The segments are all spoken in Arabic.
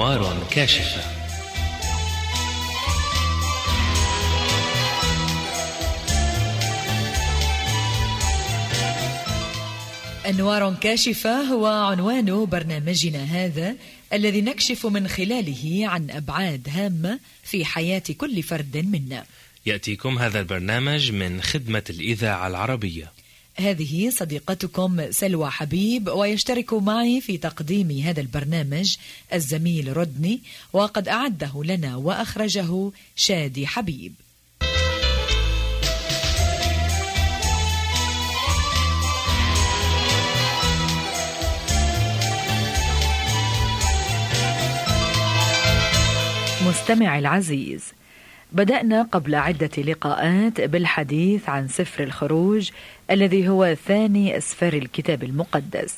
أنوار كاشفة. أنوار كاشفة هو عنوان برنامجنا هذا، الذي نكشف من خلاله عن أبعاد هامة في حياة كل فرد منا. يأتيكم هذا البرنامج من خدمة الإذاعة العربية. هذه صديقتكم سلوى حبيب، ويشترك معي في تقديم هذا البرنامج الزميل رودني، وقد أعده لنا وأخرجه شادي حبيب. مستمع العزيز، بدأنا قبل عدة لقاءات بالحديث عن سفر الخروج الذي هو ثاني أسفار الكتاب المقدس،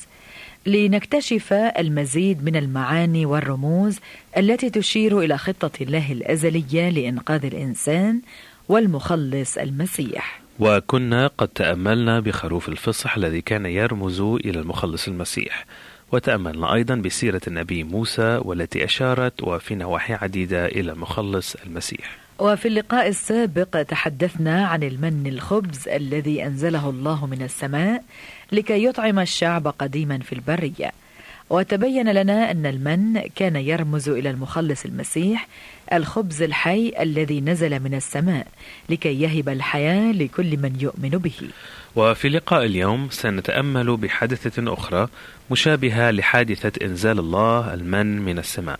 لنكتشف المزيد من المعاني والرموز التي تشير إلى خطة الله الأزلية لإنقاذ الإنسان والمخلص المسيح. وكنا قد تأملنا بخروف الفصح الذي كان يرمز إلى المخلص المسيح، وتأملنا أيضا بسيرة النبي موسى والتي أشارت وفي نواحي عديدة إلى مخلص المسيح. وفي اللقاء السابق تحدثنا عن المن الخبز الذي أنزله الله من السماء لكي يطعم الشعب قديما في البرية، وتبين لنا أن المن كان يرمز إلى المخلص المسيح، الخبز الحي الذي نزل من السماء لكي يهب الحياة لكل من يؤمن به. وفي لقاء اليوم سنتأمل بحادثة أخرى مشابهة لحادثة إنزال الله المن من السماء،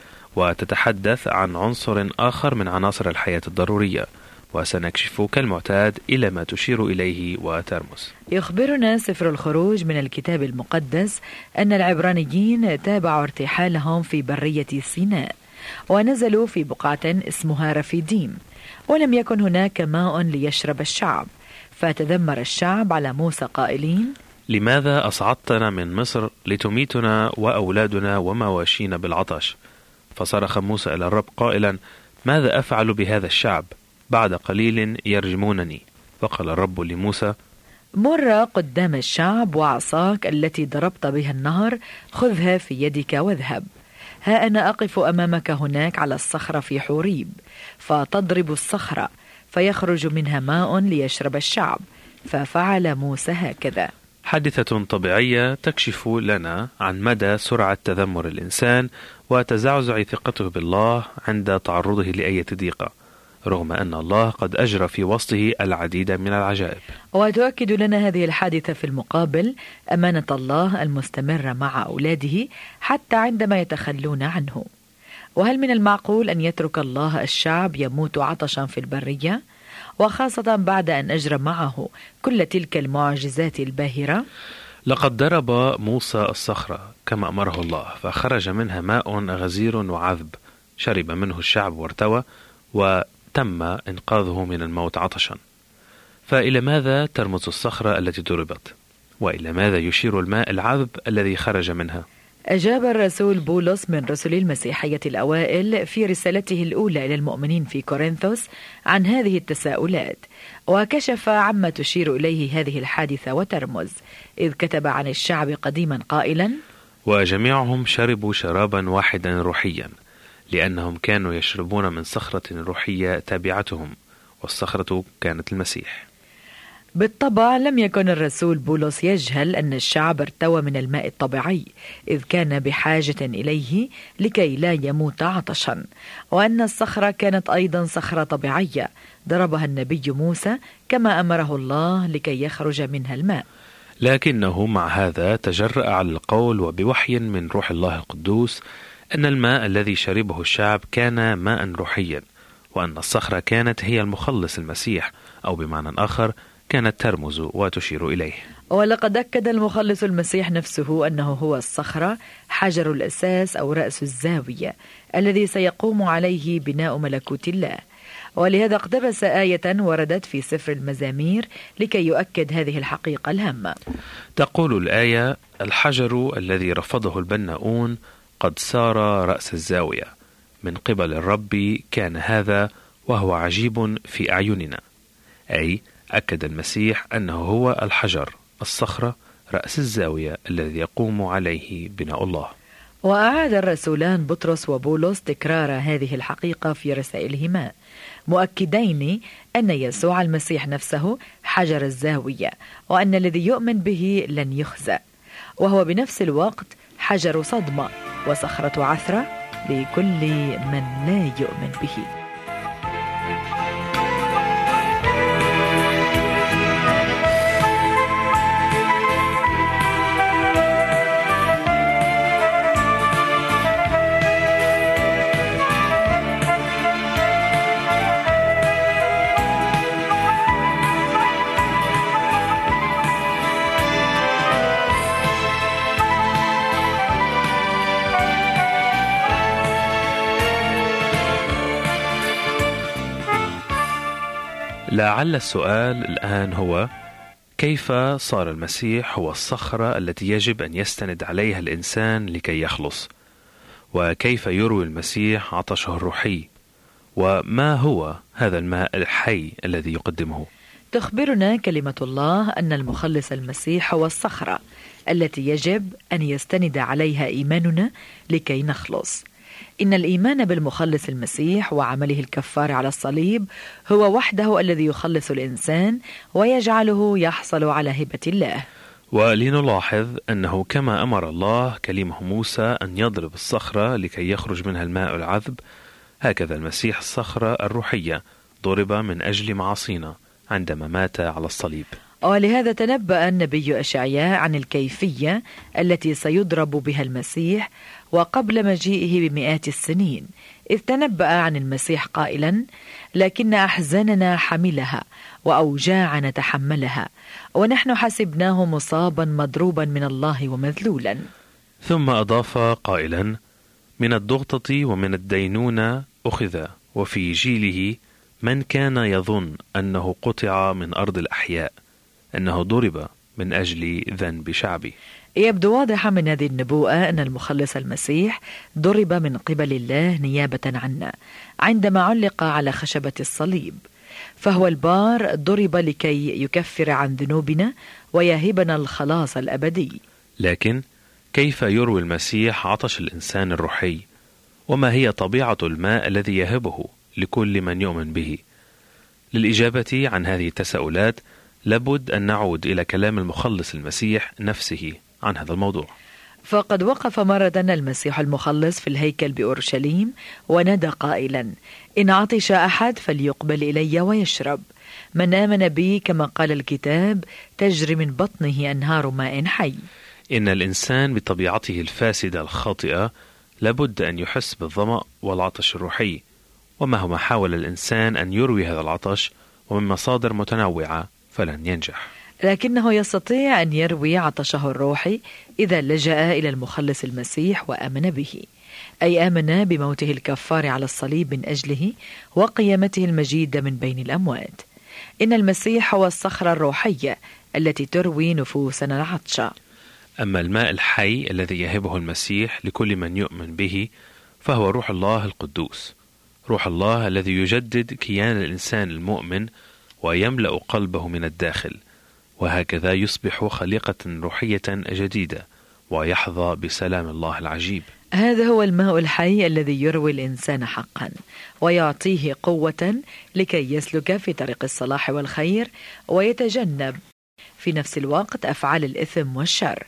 وتتحدث عن عنصر آخر من عناصر الحياة الضرورية، وسنكشف كالمعتاد إلى ما تشير إليه وترمز. يخبرنا سفر الخروج من الكتاب المقدس أن العبرانيين تابعوا ارتحالهم في برية سيناء، ونزلوا في بقعة اسمها رفيديم، ولم يكن هناك ماء ليشرب الشعب، فتذمر الشعب على موسى قائلين: لماذا أصعدتنا من مصر لتميتنا وأولادنا ومواشينا بالعطش؟ فصرخ موسى إلى الرب قائلا: ماذا أفعل بهذا الشعب؟ بعد قليل يرجمونني. فقال الرب لموسى: مر قدام الشعب، وعصاك التي ضربت بها النهر خذها في يدك واذهب. ها أنا أقف أمامك هناك على الصخرة في حوريب، فتضرب الصخرة فيخرج منها ماء ليشرب الشعب. ففعل موسى هكذا. حادثة طبيعية تكشف لنا عن مدى سرعة تذمر الإنسان وتزعزع ثقته بالله عند تعرضه لأي ضيقة، رغم أن الله قد أجرى في وسطه العديد من العجائب. وتؤكد لنا هذه الحادثة في المقابل أمانة الله المستمرة مع أولاده حتى عندما يتخلون عنه. وهل من المعقول أن يترك الله الشعب يموت عطشا في البرية، وخاصة بعد أن أجرى معه كل تلك المعجزات الباهرة؟ لقد ضرب موسى الصخرة كما أمره الله، فخرج منها ماء غزير وعذب، شرب منه الشعب وارتوى، وتم إنقاذه من الموت عطشا. فإلى ماذا ترمز الصخرة التي ضربت؟ وإلى ماذا يشير الماء العذب الذي خرج منها؟ أجاب الرسول بولس من رسل المسيحية الأوائل في رسالته الأولى إلى المؤمنين في كورنثوس عن هذه التساؤلات، وكشف عما تشير إليه هذه الحادثة وترمز، إذ كتب عن الشعب قديما قائلا: وجميعهم شربوا شرابا واحدا روحيا، لأنهم كانوا يشربون من صخرة روحية تابعتهم، والصخرة كانت المسيح. بالطبع لم يكن الرسول بولس يجهل أن الشعب ارتوى من الماء الطبيعي، إذ كان بحاجة إليه لكي لا يموت عطشا، وأن الصخرة كانت أيضا صخرة طبيعية ضربها النبي موسى كما أمره الله لكي يخرج منها الماء. لكنه مع هذا تجرأ على القول وبوحي من روح الله القدوس أن الماء الذي شربه الشعب كان ماء روحيا، وأن الصخرة كانت هي المخلص المسيح، أو بمعنى آخر كانت ترمز وتشير إليه. ولقد أكد المخلص المسيح نفسه أنه هو الصخرة، حجر الأساس أو رأس الزاوية الذي سيقوم عليه بناء ملكوت الله. ولهذا اقتبس آية وردت في سفر المزامير لكي يؤكد هذه الحقيقة الهامة. تقول الآية: الحجر الذي رفضه البناؤون قد صار رأس الزاوية، من قبل الرب كان هذا، وهو عجيب في أعيننا. أي أكد المسيح أنه هو الحجر، الصخرة، رأس الزاوية الذي يقوم عليه بناء الله. وأعاد الرسولان بطرس وبولس تكرار هذه الحقيقة في رسائلهما، مؤكدين أن يسوع المسيح نفسه حجر الزاوية، وأن الذي يؤمن به لن يخزى، وهو بنفس الوقت حجر صدمة وصخرة عثرة لكل من لا يؤمن به. لعل السؤال الآن هو: كيف صار المسيح هو الصخرة التي يجب أن يستند عليها الإنسان لكي يخلص؟ وكيف يروي المسيح عطشه الروحي؟ وما هو هذا الماء الحي الذي يقدمه؟ تخبرنا كلمة الله أن المخلص المسيح هو الصخرة التي يجب أن يستند عليها إيماننا لكي نخلص. إن الإيمان بالمخلص المسيح وعمله الكفار على الصليب هو وحده الذي يخلص الإنسان ويجعله يحصل على هبة الله. ولنلاحظ أنه كما أمر الله كلمه موسى أن يضرب الصخرة لكي يخرج منها الماء العذب، هكذا المسيح الصخرة الروحية ضرب من أجل معاصينا عندما مات على الصليب. ولهذا تنبأ النبي أشعياء عن الكيفية التي سيضرب بها المسيح وقبل مجيئه بمئات السنين، إذ تنبأ عن المسيح قائلا: لكن أحزاننا حملها وأوجاعنا تحملها ونحن حسبناه مصابا مضروبا من الله ومذلولا. ثم أضاف قائلا: من الضغطة ومن الدينونة أخذ، وفي جيله من كان يظن أنه قطع من أرض الأحياء، أنه ضرب من أجل ذنب شعبي. يبدو واضحا من هذه النبوءة أن المخلص المسيح ضرب من قبل الله نيابة عنا عندما علق على خشبة الصليب، فهو البار ضرب لكي يكفر عن ذنوبنا ويهبنا الخلاص الأبدي. لكن كيف يروي المسيح عطش الإنسان الروحي؟ وما هي طبيعة الماء الذي يهبه لكل من يؤمن به؟ للإجابة عن هذه التساؤلات لابد أن نعود إلى كلام المخلص المسيح نفسه عن هذا الموضوع. فقد وقف مرة المسيح المخلص في الهيكل بأورشليم ونادى قائلا: إن عطش أحد فليقبل إلي ويشرب، من آمن بي كما قال الكتاب تجري من بطنه أنهار ماء حي. إن الإنسان بطبيعته الفاسدة الخاطئة لابد أن يحس بالظمأ والعطش الروحي، ومهما حاول الإنسان أن يروي هذا العطش ومن مصادر متنوعة فلن ينجح، لكنه يستطيع أن يروي عطشه الروحي إذا لجأ إلى المخلص المسيح وآمن به، أي آمن بموته الكفار على الصليب من أجله وقيامته المجيدة من بين الأموات. إن المسيح هو الصخرة الروحية التي تروي نفوسنا العطشة. أما الماء الحي الذي يهبه المسيح لكل من يؤمن به فهو روح الله القدوس، روح الله الذي يجدد كيان الإنسان المؤمن ويملأ قلبه من الداخل، وهكذا يصبح خليقة روحية جديدة ويحظى بسلام الله العجيب. هذا هو الماء الحي الذي يروي الإنسان حقا ويعطيه قوة لكي يسلك في طريق الصلاح والخير ويتجنب في نفس الوقت أفعال الإثم والشر.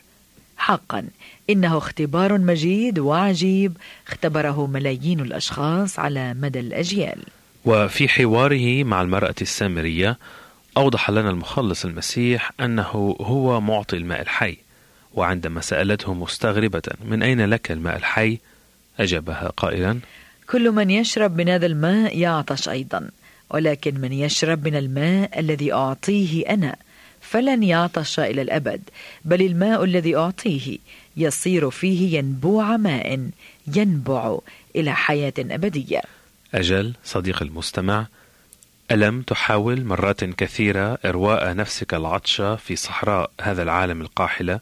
حقا إنه اختبار مجيد وعجيب اختبره ملايين الأشخاص على مدى الأجيال. وفي حواره مع المرأة السامرية أوضح لنا المخلص المسيح أنه هو معطي الماء الحي، وعندما سألته مستغربة من أين لك الماء الحي أجابها قائلا: كل من يشرب من هذا الماء يعطش أيضا، ولكن من يشرب من الماء الذي أعطيه أنا فلن يعطش إلى الأبد، بل الماء الذي أعطيه يصير فيه ينبوع ماء ينبع إلى حياة أبدية. أجل صديق المستمع، ألم تحاول مرات كثيرة إرواء نفسك العطشة في صحراء هذا العالم القاحلة،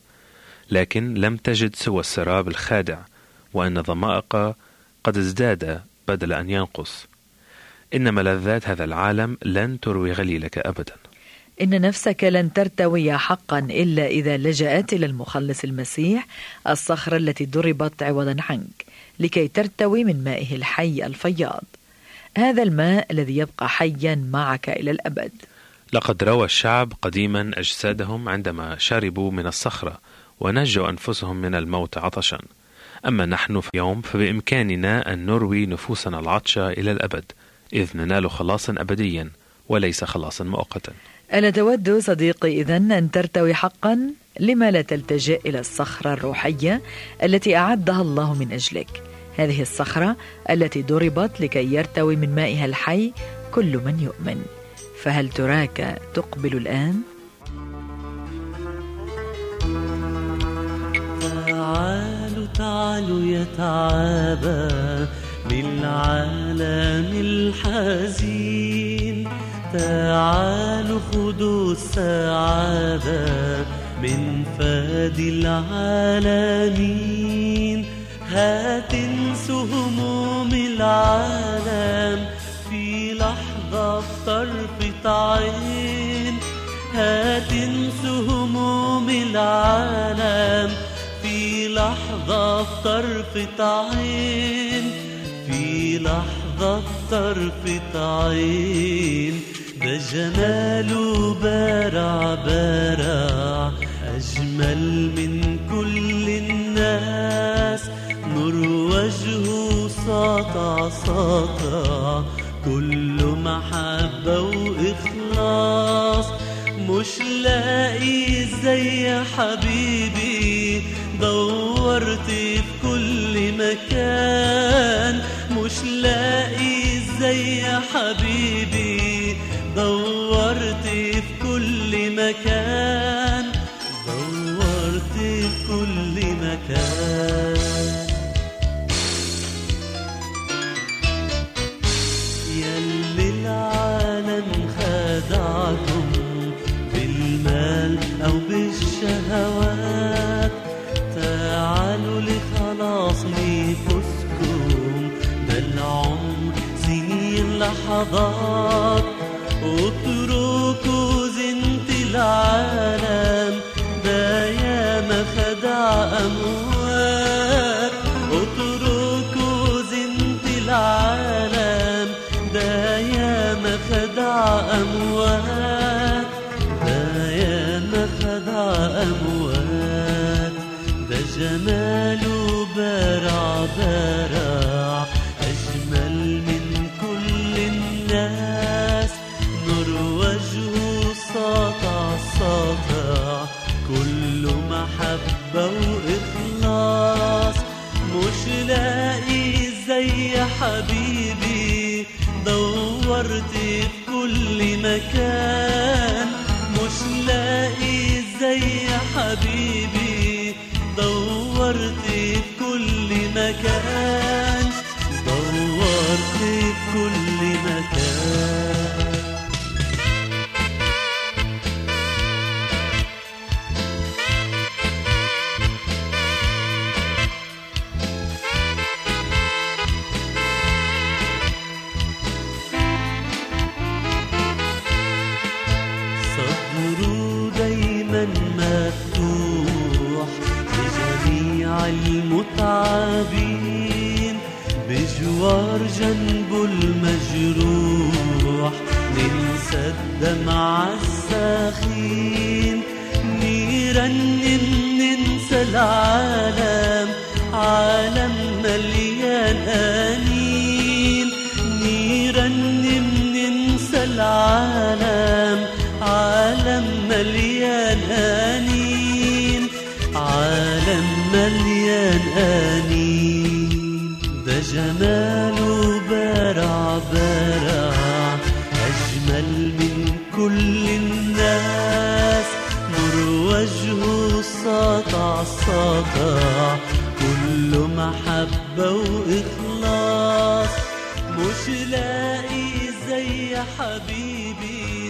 لكن لم تجد سوى السراب الخادع، وأن ظمائك قد ازداد بدل أن ينقص؟ إن ملذات هذا العالم لن تروي غليلك أبدا. إن نفسك لن ترتوي حقا إلا إذا لجأت إلى المخلص المسيح، الصخرة التي ضربت عوضا عنك، لكي ترتوي من مائه الحي الفياض. هذا الماء الذي يبقى حيا معك إلى الأبد. لقد روى الشعب قديما أجسادهم عندما شربوا من الصخرة ونجوا أنفسهم من الموت عطشا. أما نحن في يوم فبإمكاننا أن نروي نفوسنا العطشة إلى الأبد، إذ ننال خلاصا أبديا وليس خلاصا مؤقتا. ألا تود صديقي إذن أن ترتوي حقا؟ لما لا تلتجئ إلى الصخرة الروحية التي أعدها الله من أجلك؟ هذه الصخرة التي ضربت لكي يرتوي من مائها الحي كل من يؤمن. فهل تراك تقبل الآن؟ تعالوا يا تعابى للعالم الحزين، تعالوا خذوا السعادة من فادي العالمين. هات هموم العالم في لحظة طرفة عين، هات هموم العالم في لحظة طرفة عين، في لحظة طرفة عين. ده جماله بارع بارع أجمل من كل الناس، نور وجهه ساطع ساطع كل محبة وإخلاص. مش لاقي زي حبيبي، دورت في كل مكان، مش لاقي زي حبيبي، دورت في كل مكان، دورت في كل مكان. يلي العالم خدعكم بالمال أو بالشهوات، تعالوا لخلاص نفوسكم، ده العمر سنين لحظات. اتركوا زينة العالم، ده ياما خدع أموات. اتركوا زينة العالم، ده ياما خدع أموات، ده ياما خدع أموات. ده جماله بارع بارع أجمل من كل الناس، نور وجهه ساطع ساطع كل محبة وإخلاص. مش لاقي زي حبيبي، دورت في كل مكان، مش لاقي زي حبيبي، دورت في كل مكان، دورت في كل مكان. صدره دايما مفتوح لجميع المتعبين، بجوار جنبه المجروح ننسى الدمع الساخين. نرنم ننسى العالم، عالم مليان آنين. نرنم ننسى العالم، عالم مليان آنين، عالم مليان آنين. ده جماله بارع بارع أجمل من كل الناس، نور وجهه ساطع ساطع كل محبة وإخلاص. مش لاقي زي حبيبي،